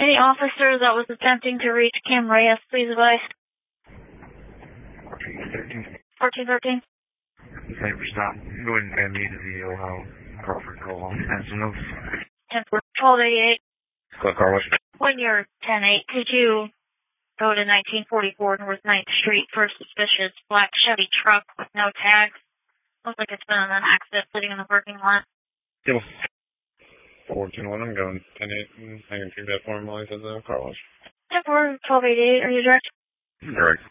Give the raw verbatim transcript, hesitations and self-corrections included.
Any officer that was attempting to reach Kim Reyes, please advise. fourteen thirteen. fourteen thirteen. Neighbors not going to me to the Ohio Crawford call on Anson Oaks. ten four, twelve eighty-eight. Scott Carlos. When you're ten eight, could you go to nineteen forty-four North ninth Street for a suspicious black Chevy truck with no tags? Looks like it's been in an accident sitting in the parking lot. Yep. fourteen one, I'm going ten eight, and I can take that form while I said the car wash. ten four, twelve eighty-eight, are you direct? Direct.